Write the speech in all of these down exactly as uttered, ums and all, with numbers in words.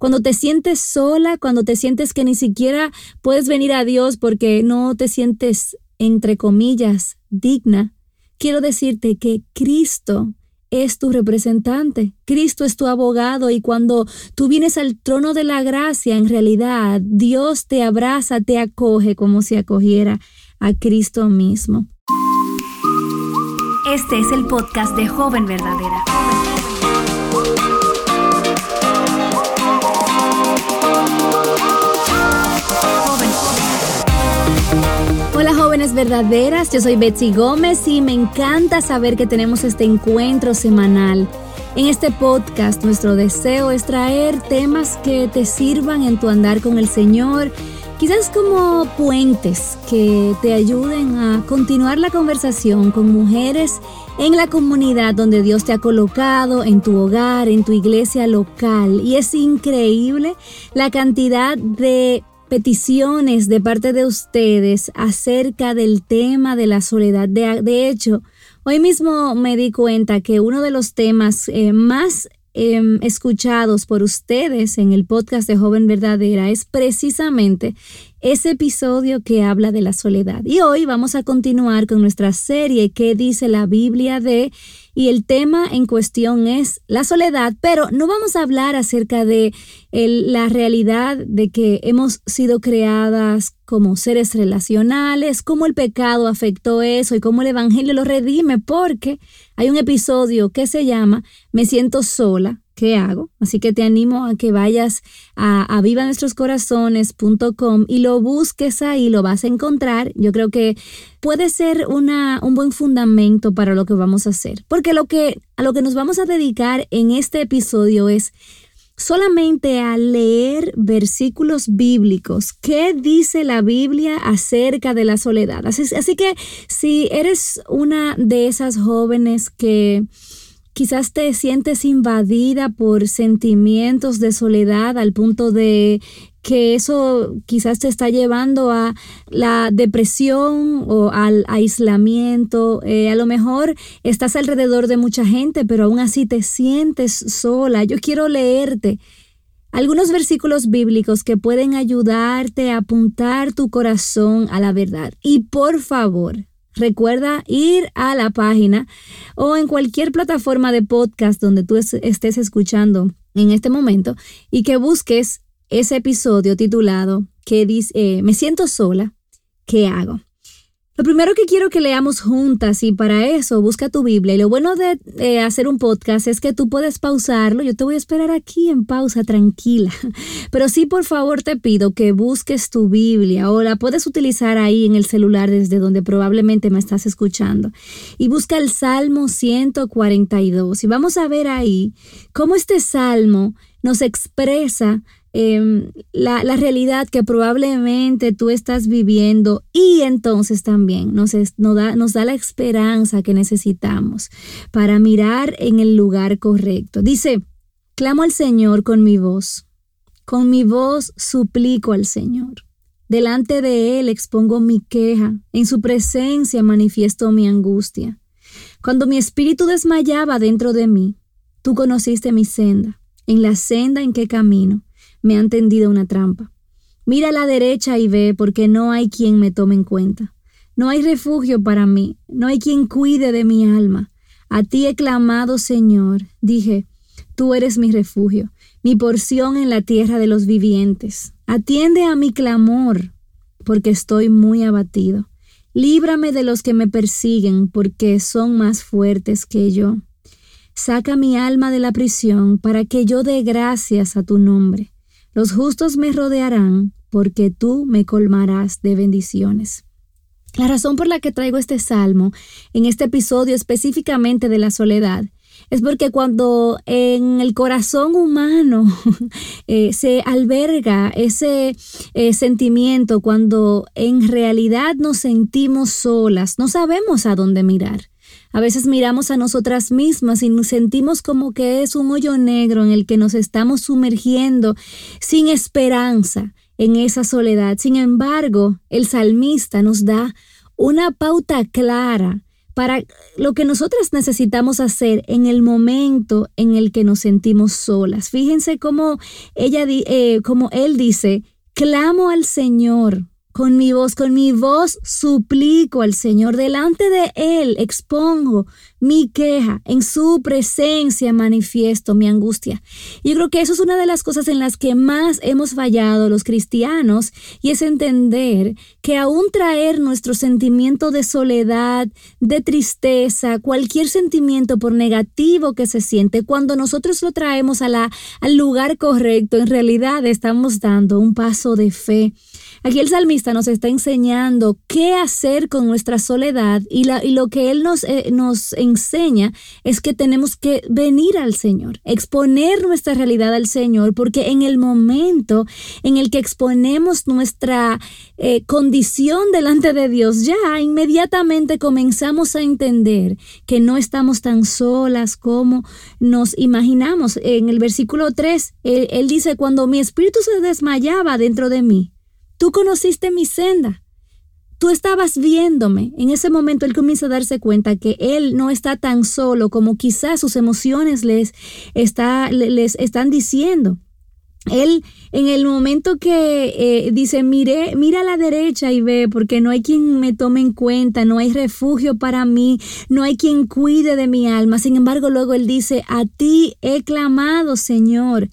Cuando te sientes sola, cuando te sientes que ni siquiera puedes venir a Dios porque no te sientes, entre comillas, digna, quiero decirte que Cristo es tu representante, Cristo es tu abogado, y cuando tú vienes al trono de la gracia, en realidad Dios te abraza, te acoge como si acogiera a Cristo mismo. Este es el podcast de Joven Verdadera. Hola jóvenes verdaderas, yo soy Betsy Gómez y me encanta saber que tenemos este encuentro semanal. En este podcast nuestro deseo es traer temas que te sirvan en tu andar con el Señor, quizás como puentes que te ayuden a continuar la conversación con mujeres en la comunidad donde Dios te ha colocado, en tu hogar, en tu iglesia local. Y es increíble la cantidad de peticiones de parte de ustedes acerca del tema de la soledad. De, de hecho, hoy mismo me di cuenta que uno de los temas eh, más eh, escuchados por ustedes en el podcast de Joven Verdadera es precisamente ese episodio que habla de la soledad. Y hoy vamos a continuar con nuestra serie ¿Qué dice la Biblia de? Y el tema en cuestión es la soledad, pero no vamos a hablar acerca de el, la realidad de que hemos sido creadas como seres relacionales, cómo el pecado afectó eso y cómo el evangelio lo redime, porque hay un episodio que se llama Me siento sola, ¿qué hago? Así que te animo a que vayas a, a viva nuestros corazones punto com y lo busques ahí, lo vas a encontrar. Yo creo que puede ser una, un buen fundamento para lo que vamos a hacer, porque lo que, a lo que nos vamos a dedicar en este episodio es solamente a leer versículos bíblicos. ¿Qué dice la Biblia acerca de la soledad? Así, así que si eres una de esas jóvenes que quizás te sientes invadida por sentimientos de soledad al punto de que eso quizás te está llevando a la depresión o al aislamiento. Eh, a lo mejor estás alrededor de mucha gente, pero aún así te sientes sola. Yo quiero leerte algunos versículos bíblicos que pueden ayudarte a apuntar tu corazón a la verdad. Y por favor, recuerda ir a la página o en cualquier plataforma de podcast donde tú estés escuchando en este momento y que busques ese episodio titulado que dice, eh, Me siento sola, ¿qué hago? Lo primero que quiero que leamos juntas, y para eso busca tu Biblia. Y lo bueno de eh, hacer un podcast es que tú puedes pausarlo. Yo te voy a esperar aquí en pausa, tranquila. Pero sí, por favor, te pido que busques tu Biblia o la puedes utilizar ahí en el celular desde donde probablemente me estás escuchando. Y busca el Salmo ciento cuarenta y dos. Y vamos a ver ahí cómo este salmo nos expresa Eh, la, la realidad que probablemente tú estás viviendo, y entonces también nos, es, nos, da, nos da la esperanza que necesitamos para mirar en el lugar correcto. Dice, clamo al Señor con mi voz, con mi voz suplico al Señor. Delante de Él expongo mi queja, en su presencia manifiesto mi angustia. Cuando mi espíritu desmayaba dentro de mí, tú conociste mi senda, en la senda en que camino me han tendido una trampa. Mira a la derecha y ve, porque no hay quien me tome en cuenta. No hay refugio para mí, no hay quien cuide de mi alma. A ti he clamado, Señor. Dije, tú eres mi refugio, mi porción en la tierra de los vivientes. Atiende a mi clamor, porque estoy muy abatido. Líbrame de los que me persiguen, porque son más fuertes que yo. Saca mi alma de la prisión, para que yo dé gracias a tu nombre. Los justos me rodearán, porque tú me colmarás de bendiciones. La razón por la que traigo este salmo en este episodio específicamente de la soledad es porque cuando en el corazón humano eh, se alberga ese eh, sentimiento, cuando en realidad nos sentimos solas, no sabemos a dónde mirar. A veces miramos a nosotras mismas y nos sentimos como que es un hoyo negro en el que nos estamos sumergiendo sin esperanza en esa soledad. Sin embargo, el salmista nos da una pauta clara para lo que nosotras necesitamos hacer en el momento en el que nos sentimos solas. Fíjense cómo ella, eh, como él dice, clamo al Señor. Con mi voz, con mi voz suplico al Señor. Delante de Él expongo mi queja. En su presencia manifiesto mi angustia. Y yo creo que eso es una de las cosas en las que más hemos fallado los cristianos, y es entender que aún traer nuestro sentimiento de soledad, de tristeza, cualquier sentimiento por negativo que se siente, cuando nosotros lo traemos a la, al lugar correcto, en realidad estamos dando un paso de fe. Aquí el salmista nos está enseñando qué hacer con nuestra soledad, y, la, y lo que él nos, eh, nos enseña es que tenemos que venir al Señor, exponer nuestra realidad al Señor, porque en el momento en el que exponemos nuestra eh, condición delante de Dios, ya inmediatamente comenzamos a entender que no estamos tan solas como nos imaginamos. En el versículo tres, él, él dice, cuando mi espíritu se desmayaba dentro de mí, tú conociste mi senda. Tú estabas viéndome. En ese momento él comienza a darse cuenta que él no está tan solo como quizás sus emociones les, está, les están diciendo. Él, en el momento que eh, dice, mire, mira a la derecha y ve, porque no hay quien me tome en cuenta, no hay refugio para mí, no hay quien cuide de mi alma. Sin embargo, luego él dice, a ti he clamado, Señor.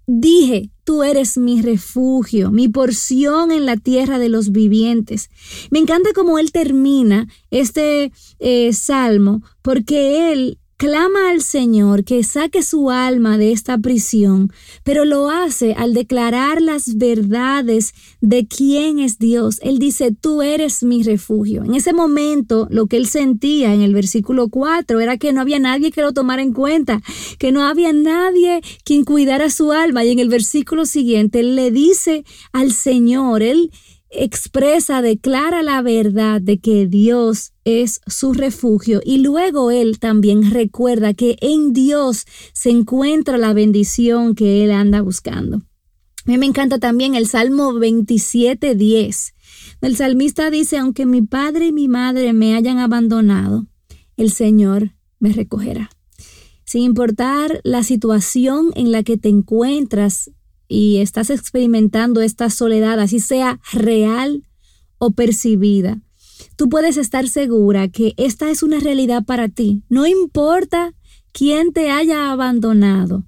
Dije, tú eres mi refugio, mi porción en la tierra de los vivientes. Me encanta cómo él termina este eh, salmo, porque él clama al Señor que saque su alma de esta prisión, pero lo hace al declarar las verdades de quién es Dios. Él dice, tú eres mi refugio. En ese momento, lo que él sentía en el versículo cuatro era que no había nadie que lo tomara en cuenta, que no había nadie quien cuidara su alma. Y en el versículo siguiente, él le dice al Señor, él expresa, declara la verdad de que Dios es su refugio, y luego él también recuerda que en Dios se encuentra la bendición que él anda buscando. A mí me encanta también el Salmo veintisiete diez. El salmista dice, aunque mi padre y mi madre me hayan abandonado, el Señor me recogerá. Sin importar la situación en la que te encuentras y estás experimentando esta soledad, así sea real o percibida, tú puedes estar segura que esta es una realidad para ti. No importa quién te haya abandonado,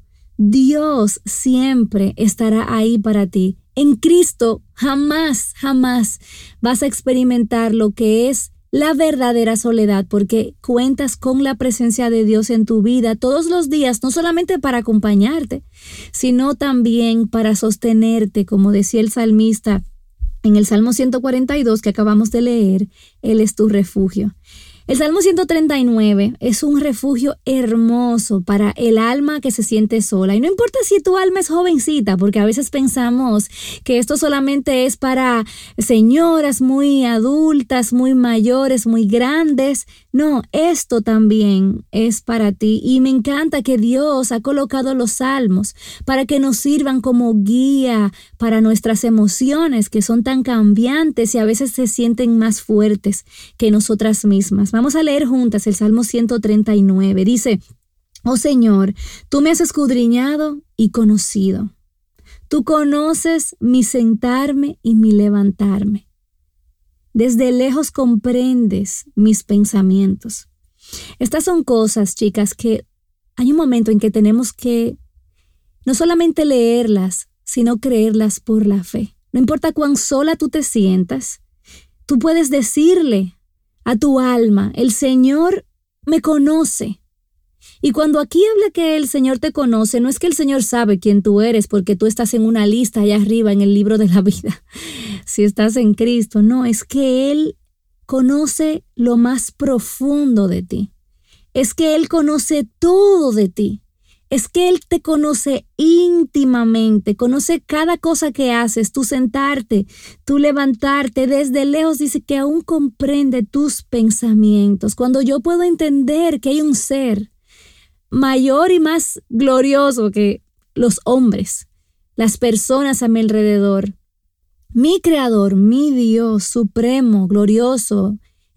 Dios siempre estará ahí para ti. En Cristo jamás, jamás vas a experimentar lo que es la verdadera soledad, porque cuentas con la presencia de Dios en tu vida todos los días, no solamente para acompañarte, sino también para sostenerte, como decía el salmista en el Salmo ciento cuarenta y dos que acabamos de leer. Él es tu refugio. El Salmo ciento treinta y nueve es un refugio hermoso para el alma que se siente sola. Y no importa si tu alma es jovencita, porque a veces pensamos que esto solamente es para señoras muy adultas, muy mayores, muy grandes. No, esto también es para ti. Y me encanta que Dios ha colocado los salmos para que nos sirvan como guía para nuestras emociones, que son tan cambiantes y a veces se sienten más fuertes que nosotras mismas. Vamos a leer juntas el Salmo ciento treinta y nueve. Dice, oh Señor, tú me has escudriñado y conocido. Tú conoces mi sentarme y mi levantarme. Desde lejos comprendes mis pensamientos. Estas son cosas, chicas, que hay un momento en que tenemos que no solamente leerlas, sino creerlas por la fe. No importa cuán sola tú te sientas, tú puedes decirle a tu alma, el Señor me conoce. Y cuando aquí habla que el Señor te conoce, no es que el Señor sabe quién tú eres porque tú estás en una lista allá arriba en el libro de la vida, si estás en Cristo. No, es que Él conoce lo más profundo de ti. Es que Él conoce todo de ti. Es que Él te conoce íntimamente, conoce cada cosa que haces, tú sentarte, tú levantarte, desde lejos dice que aún comprende tus pensamientos. Cuando yo puedo entender que hay un ser mayor y más glorioso que los hombres, las personas a mi alrededor, mi creador, mi Dios supremo, glorioso,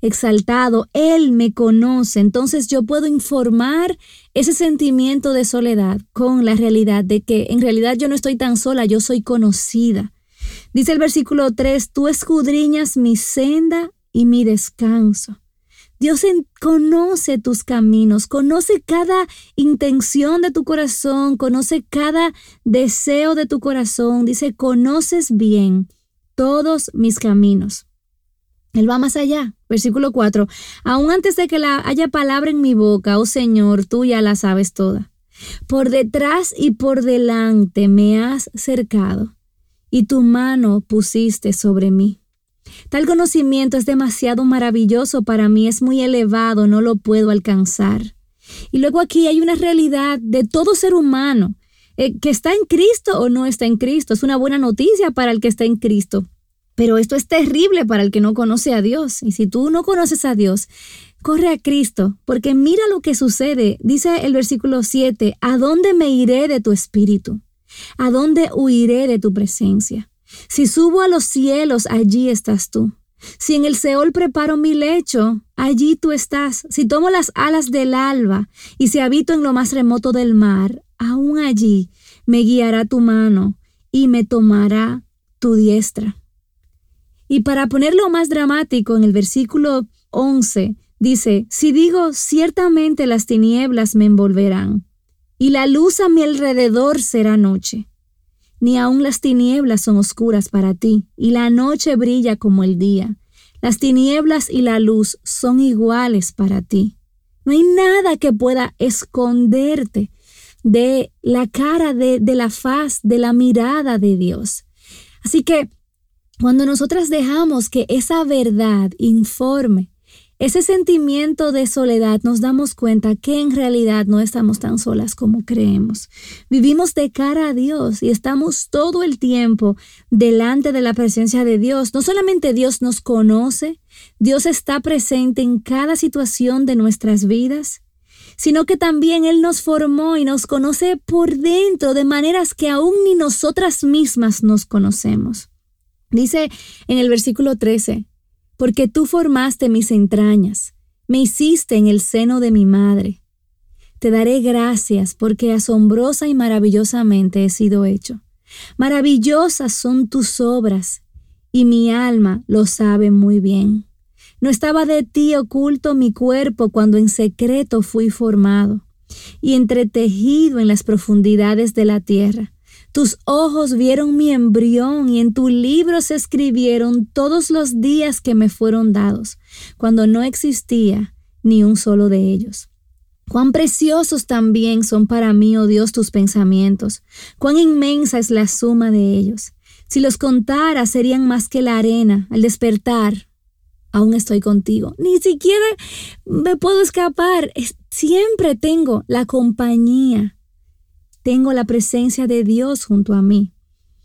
exaltado, Él me conoce. Entonces yo puedo informar ese sentimiento de soledad con la realidad de que en realidad yo no estoy tan sola, yo soy conocida. Dice el versículo tres, tú escudriñas mi senda y mi descanso. Dios en, conoce tus caminos, conoce cada intención de tu corazón, conoce cada deseo de tu corazón. Dice, conoces bien todos mis caminos. Él va más allá. Versículo cuatro. Aún antes de que la haya palabra en mi boca, oh Señor, tú ya la sabes toda. Por detrás y por delante me has cercado, y tu mano pusiste sobre mí. Tal conocimiento es demasiado maravilloso para mí, es muy elevado, no lo puedo alcanzar. Y luego aquí hay una realidad de todo ser humano, eh, que está en Cristo o no está en Cristo. Es una buena noticia para el que está en Cristo, pero esto es terrible para el que no conoce a Dios. Y si tú no conoces a Dios, corre a Cristo, porque mira lo que sucede. Dice el versículo siete, ¿a dónde me iré de tu espíritu? ¿A dónde huiré de tu presencia? Si subo a los cielos, allí estás tú. Si en el Seol preparo mi lecho, allí tú estás. Si tomo las alas del alba y si habito en lo más remoto del mar, aún allí me guiará tu mano y me tomará tu diestra. Y para ponerlo más dramático, en el versículo once dice, si digo, ciertamente las tinieblas me envolverán y la luz a mi alrededor será noche. Ni aun las tinieblas son oscuras para ti, y la noche brilla como el día. Las tinieblas y la luz son iguales para ti. No hay nada que pueda esconderte de la cara, de, de la faz, de la mirada de Dios. Así que cuando nosotras dejamos que esa verdad informe ese sentimiento de soledad, nos damos cuenta que en realidad no estamos tan solas como creemos. Vivimos de cara a Dios y estamos todo el tiempo delante de la presencia de Dios. No solamente Dios nos conoce, Dios está presente en cada situación de nuestras vidas, sino que también Él nos formó y nos conoce por dentro de maneras que aún ni nosotras mismas nos conocemos. Dice en el versículo trece, porque tú formaste mis entrañas, me hiciste en el seno de mi madre. Te daré gracias porque asombrosa y maravillosamente he sido hecho. Maravillosas son tus obras y mi alma lo sabe muy bien. No estaba de ti oculto mi cuerpo cuando en secreto fui formado y entretejido en las profundidades de la tierra. Tus ojos vieron mi embrión y en tu libro se escribieron todos los días que me fueron dados, cuando no existía ni un solo de ellos. Cuán preciosos también son para mí, oh Dios, tus pensamientos. Cuán inmensa es la suma de ellos. Si los contara, serían más que la arena. Al despertar, aún estoy contigo. Ni siquiera me puedo escapar. Siempre tengo la compañía. Tengo la presencia de Dios junto a mí.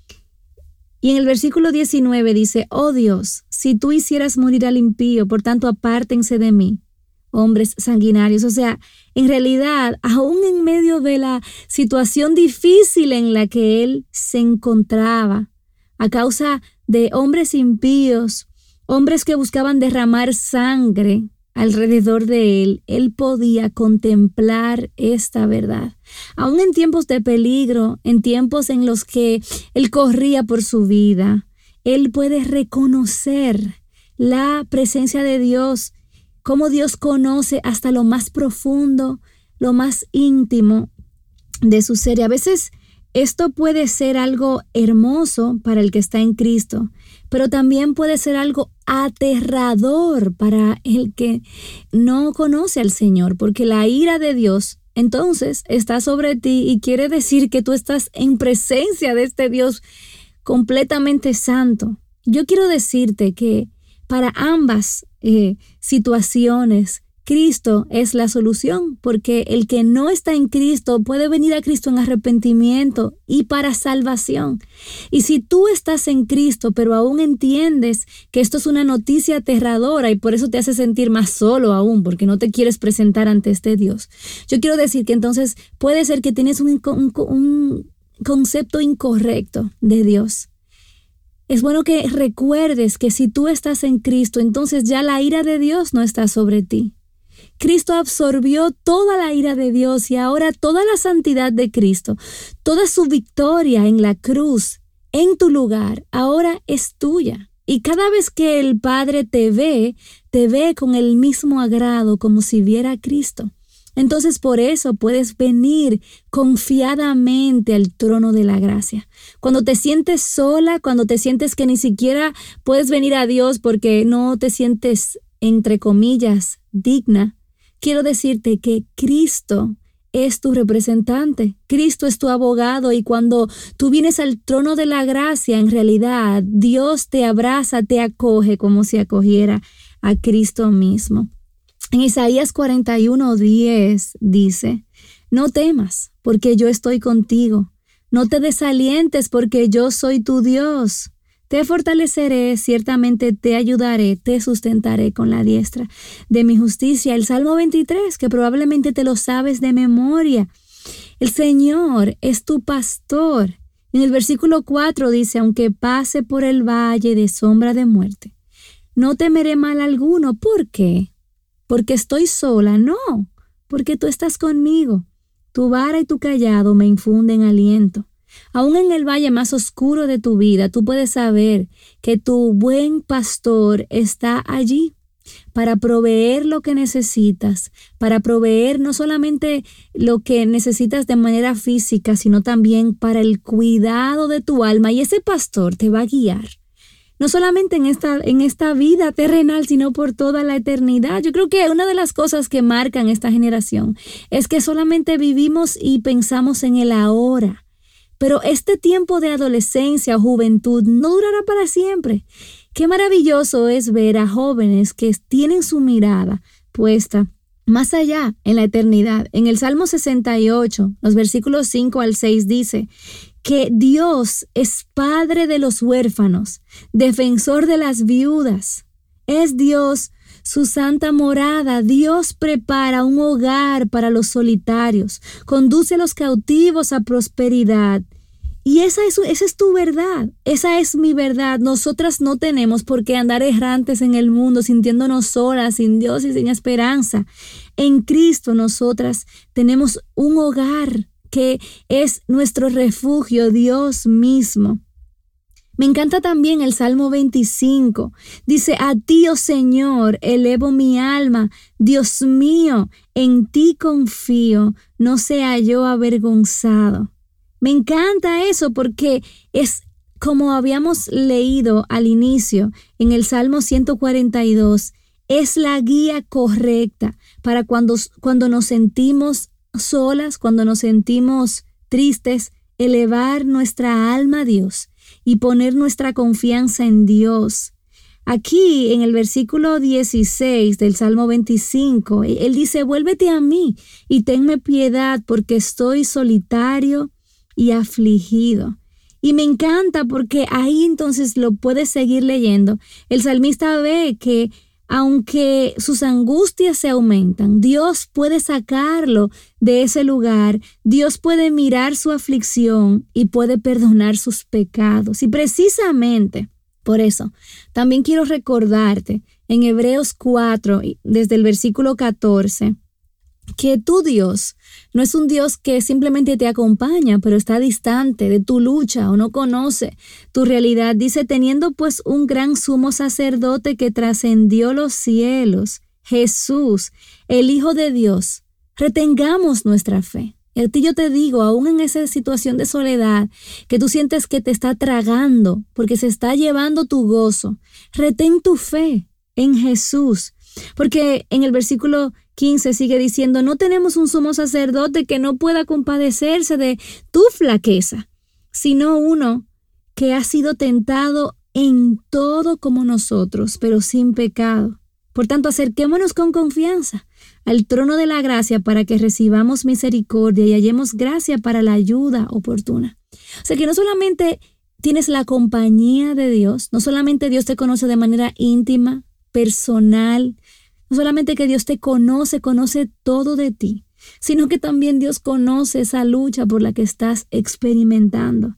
Y en el versículo diecinueve dice, oh Dios, si tú hicieras morir al impío, por tanto apártense de mí, hombres sanguinarios. O sea, en realidad, aún en medio de la situación difícil en la que él se encontraba, a causa de hombres impíos, hombres que buscaban derramar sangre alrededor de él, él podía contemplar esta verdad. Aún en tiempos de peligro, en tiempos en los que él corría por su vida, él puede reconocer la presencia de Dios, cómo Dios conoce hasta lo más profundo, lo más íntimo de su ser. Y a veces esto puede ser algo hermoso para el que está en Cristo, pero también puede ser algo aterrador para el que no conoce al Señor, porque la ira de Dios entonces está sobre ti y quiere decir que tú estás en presencia de este Dios completamente santo. Yo quiero decirte que para ambas eh, situaciones, Cristo es la solución, porque el que no está en Cristo puede venir a Cristo en arrepentimiento y para salvación. Y si tú estás en Cristo, pero aún entiendes que esto es una noticia aterradora y por eso te hace sentir más solo aún, porque no te quieres presentar ante este Dios, yo quiero decir que entonces puede ser que tienes un, un, un concepto incorrecto de Dios. Es bueno que recuerdes que si tú estás en Cristo, entonces ya la ira de Dios no está sobre ti. Cristo absorbió toda la ira de Dios y ahora toda la santidad de Cristo, toda su victoria en la cruz, en tu lugar, ahora es tuya. Y cada vez que el Padre te ve, te ve con el mismo agrado como si viera a Cristo. Entonces por eso puedes venir confiadamente al trono de la gracia. Cuando te sientes sola, cuando te sientes que ni siquiera puedes venir a Dios porque no te sientes, entre comillas, digna, quiero decirte que Cristo es tu representante. Cristo es tu abogado y cuando tú vienes al trono de la gracia, en realidad Dios te abraza, te acoge como si acogiera a Cristo mismo. En Isaías cuarenta y uno, diez dice, no temas, porque yo estoy contigo. No te desalientes, porque yo soy tu Dios. Te fortaleceré, ciertamente te ayudaré, te sustentaré con la diestra de mi justicia. El Salmo veintitrés, que probablemente te lo sabes de memoria. El Señor es tu pastor. En el versículo cuatro dice, aunque pase por el valle de sombra de muerte, no temeré mal alguno. ¿Por qué? Porque estoy sola, no, porque tú estás conmigo. Tu vara y tu cayado me infunden aliento. Aún en el valle más oscuro de tu vida, tú puedes saber que tu buen pastor está allí para proveer lo que necesitas, para proveer no solamente lo que necesitas de manera física, sino también para el cuidado de tu alma. Y ese pastor te va a guiar. No solamente en esta, en esta vida terrenal, sino por toda la eternidad. Yo creo que una de las cosas que marcan esta generación es que solamente vivimos y pensamos en el ahora. Pero este tiempo de adolescencia o juventud no durará para siempre. Qué maravilloso es ver a jóvenes que tienen su mirada puesta más allá en la eternidad. En el Salmo sesenta y ocho, los versículos cinco al seis dice que Dios es padre de los huérfanos, defensor de las viudas. Es Dios su santa morada. Dios prepara un hogar para los solitarios, conduce a los cautivos a prosperidad. Y esa es, esa es tu verdad, esa es mi verdad. Nosotras no tenemos por qué andar errantes en el mundo, sintiéndonos solas, sin Dios y sin esperanza. En Cristo nosotras tenemos un hogar que es nuestro refugio, Dios mismo. Me encanta también el Salmo veinticinco. Dice, a ti, oh Señor, elevo mi alma. Dios mío, en ti confío, no sea yo avergonzado. Me encanta eso porque es como habíamos leído al inicio en el Salmo ciento cuarenta y dos, es la guía correcta para cuando, cuando nos sentimos solas, cuando nos sentimos tristes, elevar nuestra alma a Dios y poner nuestra confianza en Dios. Aquí en el versículo dieciséis del Salmo veinticinco, él dice, vuélvete a mí y tenme piedad porque estoy solitario y afligido. Y me encanta porque ahí entonces lo puedes seguir leyendo. El salmista ve que aunque sus angustias se aumentan, Dios puede sacarlo de ese lugar. Dios puede mirar su aflicción y puede perdonar sus pecados. Y precisamente por eso, también quiero recordarte en Hebreos cuatro, desde el versículo catorce, que tu Dios no es un Dios que simplemente te acompaña, pero está distante de tu lucha o no conoce tu realidad. Dice, teniendo pues un gran sumo sacerdote que trascendió los cielos, Jesús, el Hijo de Dios, retengamos nuestra fe. Y a ti yo te digo, aún en esa situación de soledad, que tú sientes que te está tragando, porque se está llevando tu gozo, retén tu fe en Jesús. Porque en el versículo quince sigue diciendo, no tenemos un sumo sacerdote que no pueda compadecerse de tu flaqueza, sino uno que ha sido tentado en todo como nosotros, pero sin pecado. Por tanto, acerquémonos con confianza al trono de la gracia para que recibamos misericordia y hallemos gracia para la ayuda oportuna. O sea que no solamente tienes la compañía de Dios, no solamente Dios te conoce de manera íntima, personal, no solamente que Dios te conoce, conoce todo de ti, sino que también Dios conoce esa lucha por la que estás experimentando.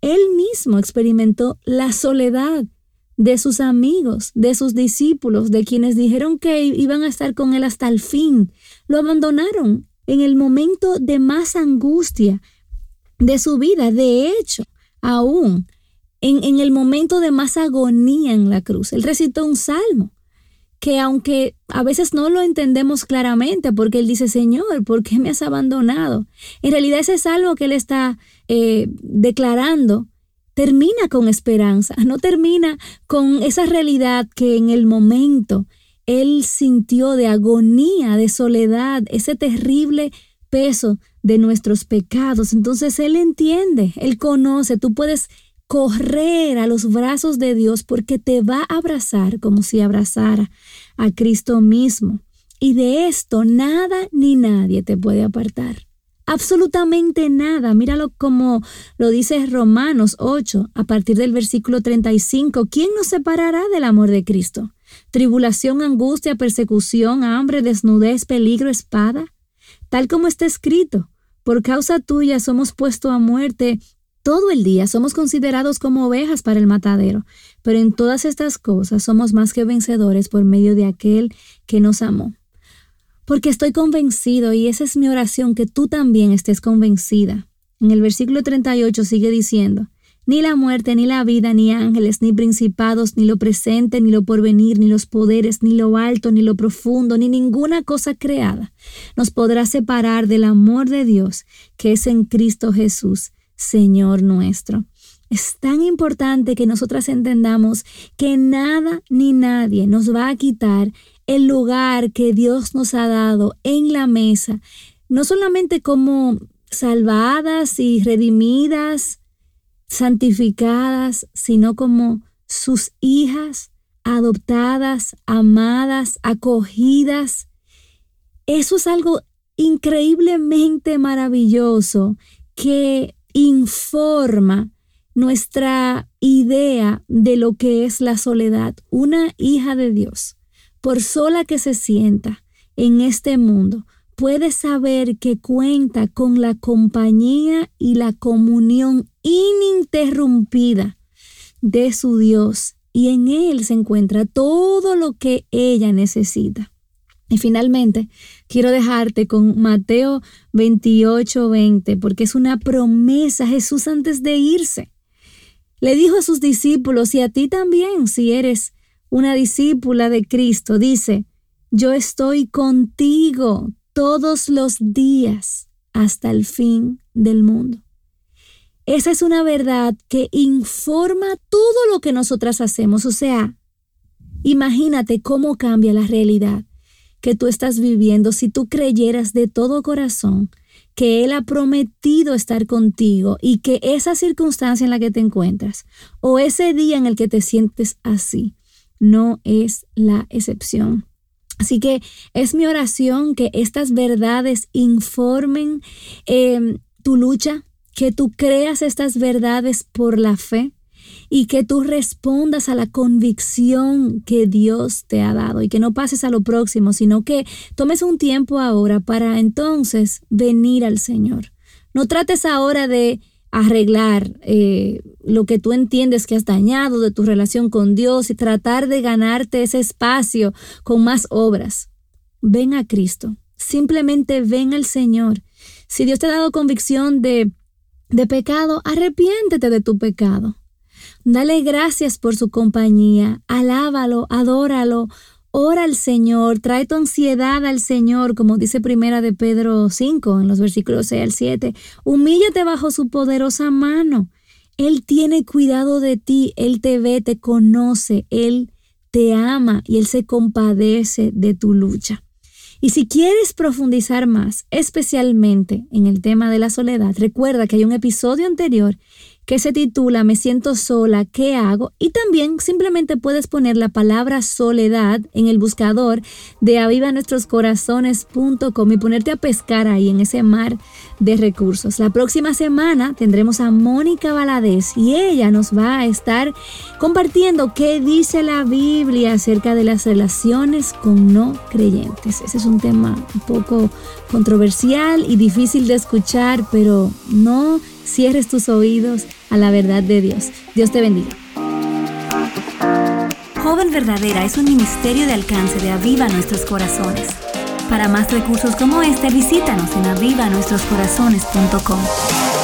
él mismo experimentó la soledad de sus amigos, de sus discípulos, de quienes dijeron que iban a estar con él hasta el fin. Lo abandonaron en el momento de más angustia de su vida. De hecho, aún en, en el momento de más agonía en la cruz, él recitó un salmo que, aunque a veces no lo entendemos claramente, porque él dice: Señor, ¿por qué me has abandonado? En realidad, ese salmo que él está eh, declarando termina con esperanza, no termina con esa realidad que en el momento él sintió de agonía, de soledad, ese terrible peso de nuestros pecados. Entonces él entiende, él conoce, tú puedes correr a los brazos de Dios porque te va a abrazar como si abrazara a Cristo mismo. Y de esto nada ni nadie te puede apartar. Absolutamente nada. Míralo como lo dice Romanos ocho, a partir del versículo treinta y cinco. ¿Quién nos separará del amor de Cristo? ¿Tribulación, angustia, persecución, hambre, desnudez, peligro, espada? Tal como está escrito: por causa tuya somos puestos a muerte todo el día, somos considerados como ovejas para el matadero. Pero en todas estas cosas somos más que vencedores por medio de aquel que nos amó. Porque estoy convencido, y esa es mi oración, que tú también estés convencida. En el versículo treinta y ocho sigue diciendo: ni la muerte, ni la vida, ni ángeles, ni principados, ni lo presente, ni lo porvenir, ni los poderes, ni lo alto, ni lo profundo, ni ninguna cosa creada nos podrá separar del amor de Dios que es en Cristo Jesús, Señor nuestro. Es tan importante que nosotras entendamos que nada ni nadie nos va a quitar el lugar que Dios nos ha dado en la mesa, no solamente como salvadas y redimidas, santificadas, sino como sus hijas, adoptadas, amadas, acogidas. Eso es algo increíblemente maravilloso que informa nuestra idea de lo que es la soledad. Una hija de Dios, por sola que se sienta en este mundo, puede saber que cuenta con la compañía y la comunión ininterrumpida de su Dios, y en Él se encuentra todo lo que ella necesita. Y finalmente, quiero dejarte con Mateo veintiocho veinte, porque es una promesa. Jesús, antes de irse, le dijo a sus discípulos, y a ti también, si eres una discípula de Cristo, dice: yo estoy contigo todos los días hasta el fin del mundo. Esa es una verdad que informa todo lo que nosotras hacemos. O sea, imagínate cómo cambia la realidad que tú estás viviendo si tú creyeras de todo corazón que Él ha prometido estar contigo, y que esa circunstancia en la que te encuentras o ese día en el que te sientes así no es la excepción. Así que es mi oración que estas verdades informen eh, tu lucha, que tú creas estas verdades por la fe y que tú respondas a la convicción que Dios te ha dado, y que no pases a lo próximo, sino que tomes un tiempo ahora para entonces venir al Señor. No trates ahora de arreglar eh, lo que tú entiendes que has dañado de tu relación con Dios y tratar de ganarte ese espacio con más obras. Ven a Cristo. Simplemente ven al Señor. Si Dios te ha dado convicción de, de pecado, arrepiéntete de tu pecado. Dale gracias por su compañía. Alábalo, adóralo. Ora al Señor, trae tu ansiedad al Señor, como dice Primera de Pedro cinco, en los versículos seis al siete. Humíllate bajo su poderosa mano. Él tiene cuidado de ti, Él te ve, te conoce, Él te ama y Él se compadece de tu lucha. Y si quieres profundizar más, especialmente en el tema de la soledad, recuerda que hay un episodio anterior que se titula Me siento sola, ¿qué hago? Y también simplemente puedes poner la palabra soledad en el buscador de aviva nuestros corazones punto com y ponerte a pescar ahí en ese mar de recursos. La próxima semana tendremos a Mónica Valadez y ella nos va a estar compartiendo qué dice la Biblia acerca de las relaciones con no creyentes. Ese es un tema un poco controversial y difícil de escuchar, pero no cierres tus oídos a la verdad de Dios. Dios te bendiga. Joven Verdadera es un ministerio de alcance de Aviva Nuestros Corazones. Para más recursos como este, visítanos en aviva nuestros corazones punto com.